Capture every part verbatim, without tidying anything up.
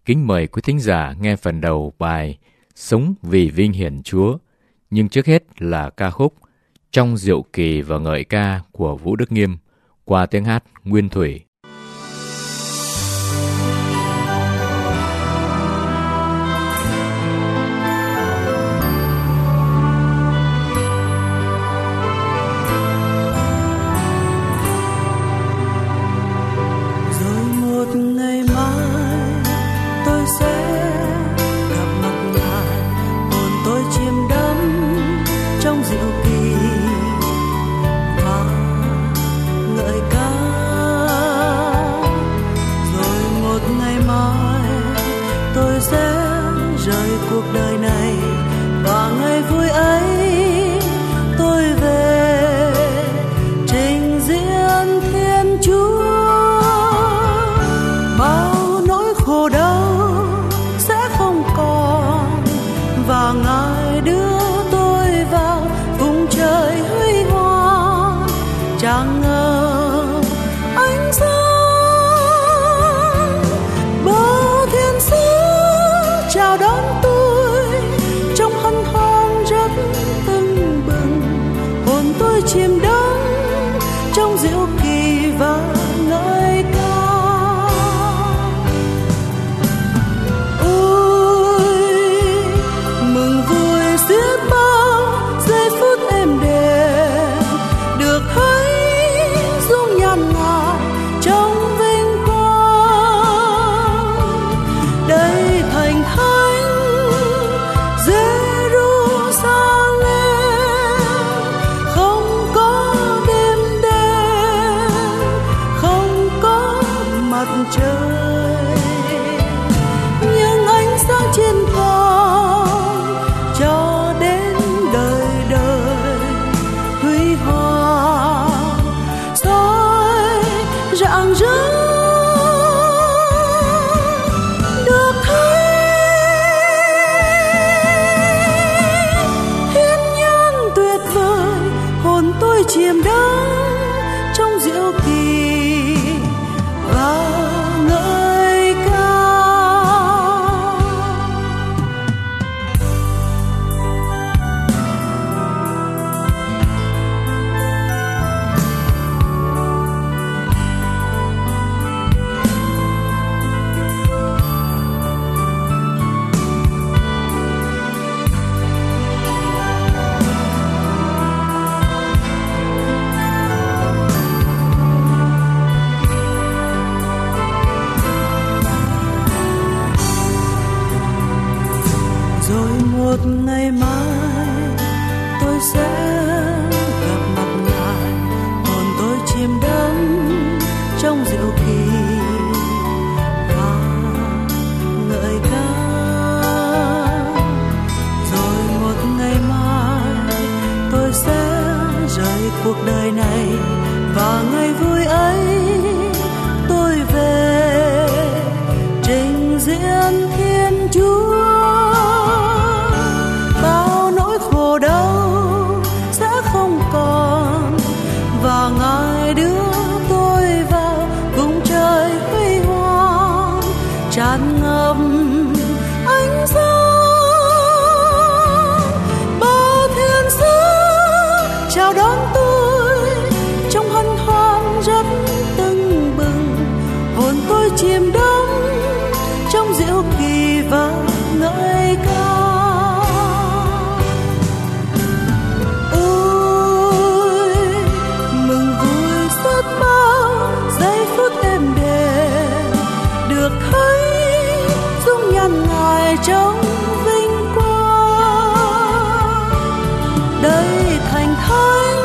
Kính mời quý thính giả nghe phần đầu bài Sống vì vinh hiển Chúa, nhưng trước hết là ca khúc Trong Diệu Kỳ và Ngợi Ca của Vũ Đức Nghiêm qua tiếng hát Nguyên Thủy. cuộc đời này, và ngày vui ấy tôi về trình diễn Thiên Chúa. Bao nỗi khổ đau sẽ không còn, và Ngài đưa tôi vào vùng trời huy hoàng tràn ngập ánh sáng. Bao thiên sứ chào đón tôi trong hân hoan rất tưng bừng, hồn tôi chìm đắm trong diệu kỳ và ngợi ca. Ôi mừng vui rất bao giây phút êm đềm, được thấy dung nhan Ngài trong vinh quang. Đây thành thánh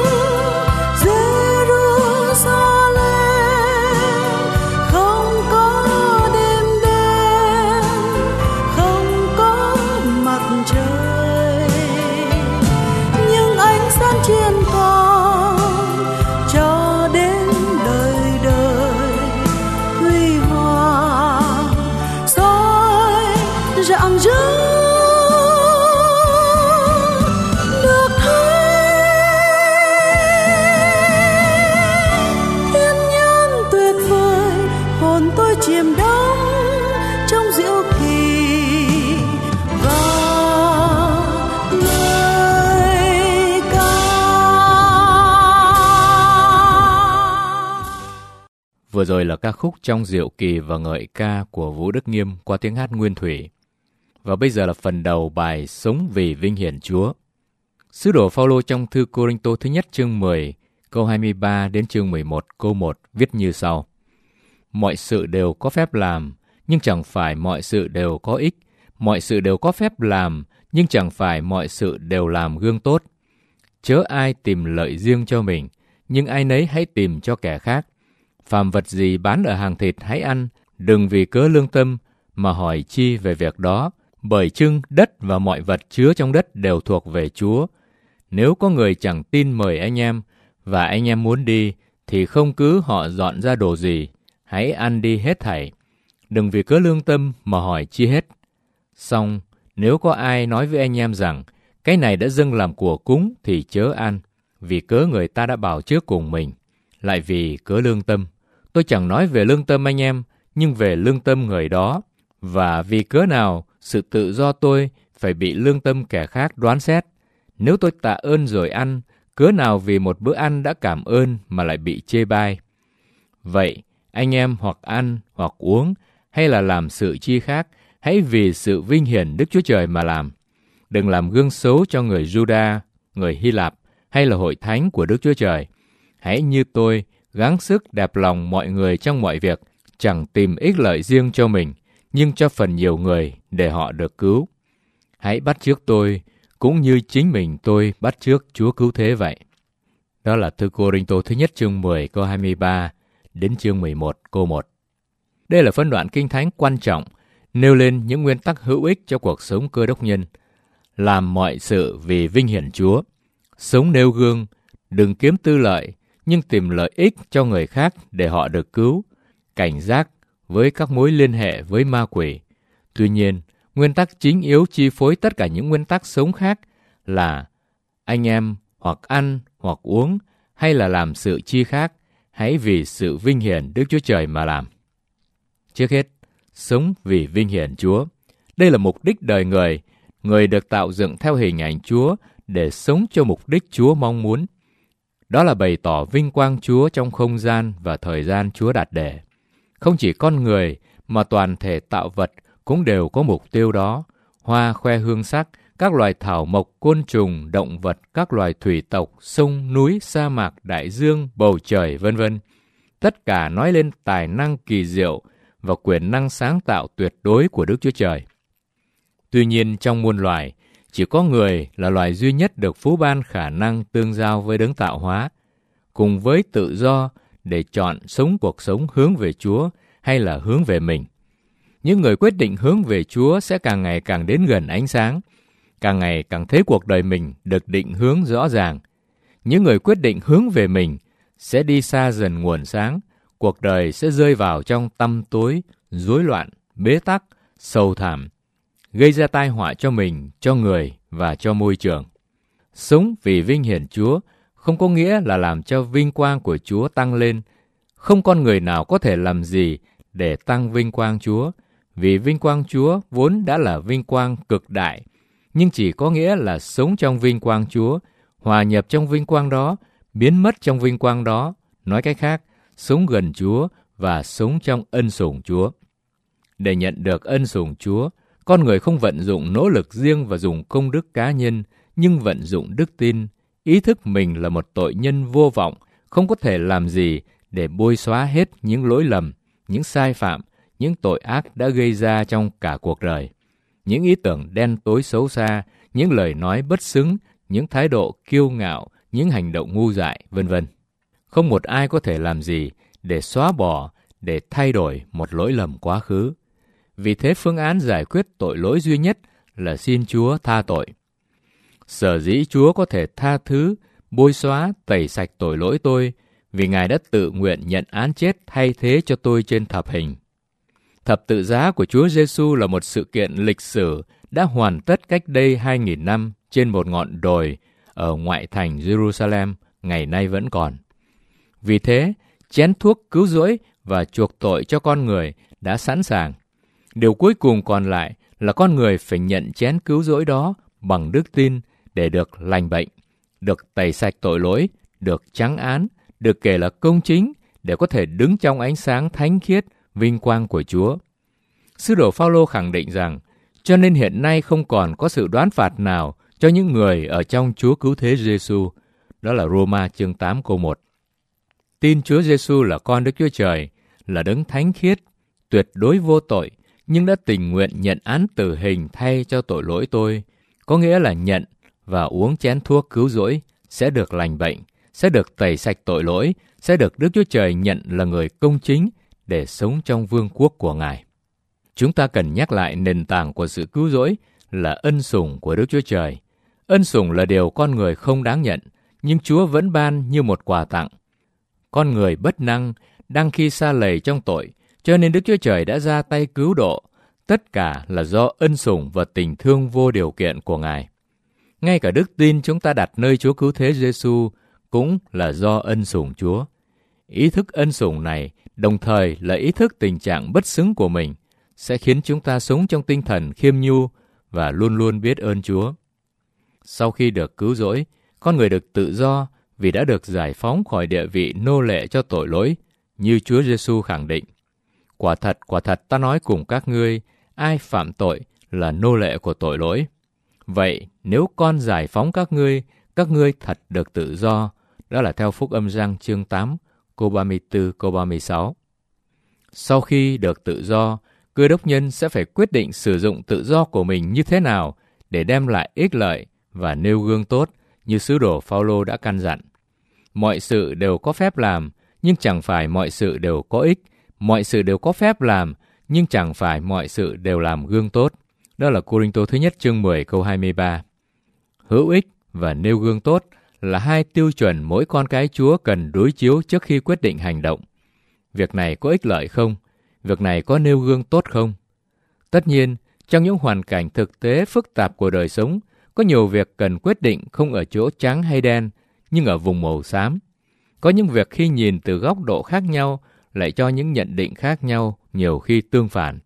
Giê-ru-sa-lem, không có đêm đen, không có mặt trời, nhưng ánh sáng chiên vàng cho đến đời đời huy hoàng soi rạng rỡ. Vừa rồi là ca khúc Trong Diệu Kỳ và Ngợi Ca của Vũ Đức Nghiêm qua tiếng hát nguyên thủy. Và bây giờ là phần đầu bài Sống Vì Vinh Hiển Chúa. Sứ đồ Phaolô trong thư Cô-rinh-tô thứ nhất chương mười, câu hai mươi ba đến chương mười một, câu một viết như sau. Mọi sự đều có phép làm, nhưng chẳng phải mọi sự đều có ích. Mọi sự đều có phép làm, nhưng chẳng phải mọi sự đều làm gương tốt. Chớ ai tìm lợi riêng cho mình, nhưng ai nấy hãy tìm cho kẻ khác. Phàm vật gì bán ở hàng thịt hãy ăn, đừng vì cớ lương tâm mà hỏi chi về việc đó, bởi chưng đất và mọi vật chứa trong đất đều thuộc về Chúa. Nếu có người chẳng tin mời anh em, và anh em muốn đi, thì không cứ họ dọn ra đồ gì, hãy ăn đi hết thảy. Đừng vì cớ lương tâm mà hỏi chi hết. Song, nếu có ai nói với anh em rằng, cái này đã dâng làm của cúng thì chớ ăn, vì cớ người ta đã bảo trước cùng mình, lại vì cớ lương tâm. Tôi chẳng nói về lương tâm anh em, nhưng về lương tâm người đó. Và vì cớ nào, sự tự do tôi phải bị lương tâm kẻ khác đoán xét. Nếu tôi tạ ơn rồi ăn, cớ nào vì một bữa ăn đã cảm ơn mà lại bị chê bai. Vậy, anh em hoặc ăn, hoặc uống, hay là làm sự chi khác, hãy vì sự vinh hiển Đức Chúa Trời mà làm. Đừng làm gương xấu cho người Juda, người Hy Lạp, hay là hội thánh của Đức Chúa Trời. Hãy như tôi, gắng sức đẹp lòng mọi người trong mọi việc, chẳng tìm ích lợi riêng cho mình, nhưng cho phần nhiều người để họ được cứu. Hãy bắt chước tôi, cũng như chính mình tôi bắt chước Chúa Cứu Thế vậy. Đó là thư Cô-rinh-tô thứ nhất chương mười câu hai mươi ba đến chương mười một câu một. Đây là phân đoạn kinh thánh quan trọng, nêu lên những nguyên tắc hữu ích cho cuộc sống Cơ Đốc nhân. Làm mọi sự vì vinh hiển Chúa, sống nêu gương, đừng kiếm tư lợi, nhưng tìm lợi ích cho người khác để họ được cứu, cảnh giác với các mối liên hệ với ma quỷ. Tuy nhiên, nguyên tắc chính yếu chi phối tất cả những nguyên tắc sống khác là anh em hoặc ăn hoặc uống hay là làm sự chi khác, hãy vì sự vinh hiển Đức Chúa Trời mà làm. Trước hết, sống vì vinh hiển Chúa. Đây là mục đích đời người. Người được tạo dựng theo hình ảnh Chúa để sống cho mục đích Chúa mong muốn. Đó là bày tỏ vinh quang Chúa trong không gian và thời gian Chúa đặt để. Không chỉ con người mà toàn thể tạo vật cũng đều có mục tiêu đó. Hoa khoe hương sắc, các loài thảo mộc, côn trùng, động vật, các loài thủy tộc, sông, núi, sa mạc, đại dương, bầu trời, vân vân. Tất cả nói lên tài năng kỳ diệu và quyền năng sáng tạo tuyệt đối của Đức Chúa Trời. Tuy nhiên trong muôn loài, chỉ có người là loài duy nhất được phú ban khả năng tương giao với đấng tạo hóa, cùng với tự do để chọn sống cuộc sống hướng về Chúa hay là hướng về mình. Những người quyết định hướng về Chúa sẽ càng ngày càng đến gần ánh sáng, càng ngày càng thấy cuộc đời mình được định hướng rõ ràng. Những người quyết định hướng về mình sẽ đi xa dần nguồn sáng, cuộc đời sẽ rơi vào trong tăm tối, rối loạn, bế tắc, sầu thảm, gây ra tai họa cho mình, cho người và cho môi trường. Sống vì vinh hiển Chúa không có nghĩa là làm cho vinh quang của Chúa tăng lên. Không con người nào có thể làm gì để tăng vinh quang Chúa, vì vinh quang Chúa vốn đã là vinh quang cực đại, nhưng chỉ có nghĩa là sống trong vinh quang Chúa, hòa nhập trong vinh quang đó, biến mất trong vinh quang đó, nói cách khác, sống gần Chúa và sống trong ân sủng Chúa. Để nhận được ân sủng Chúa, con người không vận dụng nỗ lực riêng và dùng công đức cá nhân, nhưng vận dụng đức tin, ý thức mình là một tội nhân vô vọng, không có thể làm gì để bôi xóa hết những lỗi lầm, những sai phạm, những tội ác đã gây ra trong cả cuộc đời. Những ý tưởng đen tối xấu xa, những lời nói bất xứng, những thái độ kiêu ngạo, những hành động ngu dại, vân vân. Không một ai có thể làm gì để xóa bỏ, để thay đổi một lỗi lầm quá khứ. Vì thế phương án giải quyết tội lỗi duy nhất là xin Chúa tha tội. Sở dĩ Chúa có thể tha thứ, bôi xóa, tẩy sạch tội lỗi tôi, vì Ngài đã tự nguyện nhận án chết thay thế cho tôi trên thập hình. Thập tự giá của Chúa Giêsu là một sự kiện lịch sử đã hoàn tất cách đây hai nghìn năm trên một ngọn đồi ở ngoại thành Jerusalem, ngày nay vẫn còn. Vì thế, chén thuốc cứu rỗi và chuộc tội cho con người đã sẵn sàng. Điều cuối cùng còn lại là con người phải nhận chén cứu rỗi đó bằng đức tin để được lành bệnh, được tẩy sạch tội lỗi, được trắng án, được kể là công chính, để có thể đứng trong ánh sáng thánh khiết, vinh quang của Chúa. Sứ đồ Phao-lô khẳng định rằng, cho nên hiện nay không còn có sự đoán phạt nào cho những người ở trong Chúa Cứu Thế Giê-xu. Đó là Roma chương tám câu một. Tin Chúa Giê-xu là con Đức Chúa Trời, là đấng thánh khiết, tuyệt đối vô tội, nhưng đã tình nguyện nhận án tử hình thay cho tội lỗi tôi, có nghĩa là nhận và uống chén thuốc cứu rỗi, sẽ được lành bệnh, sẽ được tẩy sạch tội lỗi, sẽ được Đức Chúa Trời nhận là người công chính để sống trong vương quốc của Ngài. Chúng ta cần nhắc lại nền tảng của sự cứu rỗi là ân sủng của Đức Chúa Trời. Ân sủng là điều con người không đáng nhận, nhưng Chúa vẫn ban như một quà tặng. Con người bất năng, đang khi sa lầy trong tội, cho nên Đức Chúa Trời đã ra tay cứu độ. Tất cả là do ân sủng và tình thương vô điều kiện của Ngài. Ngay cả đức tin chúng ta đặt nơi Chúa Cứu Thế Giê-xu cũng là do ân sủng Chúa. Ý thức ân sủng này đồng thời là ý thức tình trạng bất xứng của mình, sẽ khiến chúng ta sống trong tinh thần khiêm nhu và luôn luôn biết ơn Chúa. Sau khi được cứu rỗi, con người được tự do vì đã được giải phóng khỏi địa vị nô lệ cho tội lỗi, như Chúa Giê-xu khẳng định. Quả thật, quả thật ta nói cùng các ngươi, ai phạm tội là nô lệ của tội lỗi. Vậy nếu con giải phóng các ngươi, các ngươi thật được tự do. Đó là theo Phúc Âm Giăng chương tám, câu ba mươi tư, câu ba mươi sáu. Sau khi được tự do, Cơ đốc nhân sẽ phải quyết định sử dụng tự do của mình như thế nào để đem lại ích lợi và nêu gương tốt như sứ đồ Phao-lô đã căn dặn. Mọi sự đều có phép làm, nhưng chẳng phải mọi sự đều có ích. Mọi sự đều có phép làm, nhưng chẳng phải mọi sự đều làm gương tốt. Đó là Cô-rinh-tô thứ nhất chương mười câu hai mươi ba. Hữu ích và nêu gương tốt là hai tiêu chuẩn mỗi con cái Chúa cần đối chiếu trước khi quyết định hành động. Việc này có ích lợi không? Việc này có nêu gương tốt không? Tất nhiên, trong những hoàn cảnh thực tế phức tạp của đời sống, có nhiều việc cần quyết định không ở chỗ trắng hay đen, nhưng ở vùng màu xám. Có những việc khi nhìn từ góc độ khác nhau lại cho những nhận định khác nhau, nhiều khi tương phản.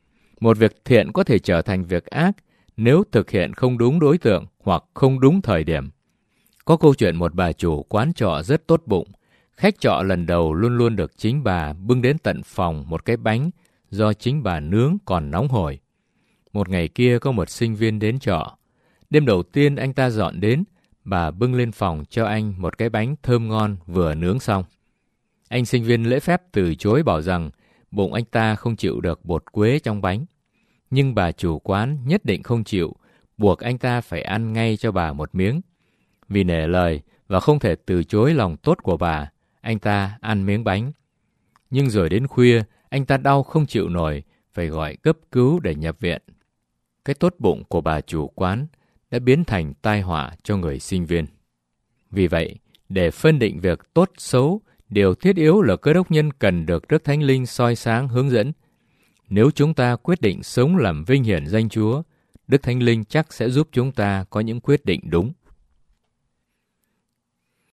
Một việc thiện có thể trở thành việc ác nếu thực hiện không đúng đối tượng hoặc không đúng thời điểm. Có câu chuyện một bà chủ quán trọ rất tốt bụng. Khách trọ lần đầu luôn luôn được chính bà bưng đến tận phòng một cái bánh do chính bà nướng còn nóng hổi. Một ngày kia có một sinh viên đến trọ. Đêm đầu tiên anh ta dọn đến, bà bưng lên phòng cho anh một cái bánh thơm ngon vừa nướng xong. Anh sinh viên lễ phép từ chối bảo rằng bụng anh ta không chịu được bột quế trong bánh. Nhưng bà chủ quán nhất định không chịu, buộc anh ta phải ăn ngay cho bà một miếng. Vì nể lời và không thể từ chối lòng tốt của bà, anh ta ăn miếng bánh. Nhưng rồi đến khuya, anh ta đau không chịu nổi, phải gọi cấp cứu để nhập viện. Cái tốt bụng của bà chủ quán đã biến thành tai họa cho người sinh viên. Vì vậy, để phân định việc tốt xấu, điều thiết yếu là cơ đốc nhân cần được Đức Thánh Linh soi sáng hướng dẫn. Nếu chúng ta quyết định sống làm vinh hiển danh Chúa, Đức Thánh Linh chắc sẽ giúp chúng ta có những quyết định đúng.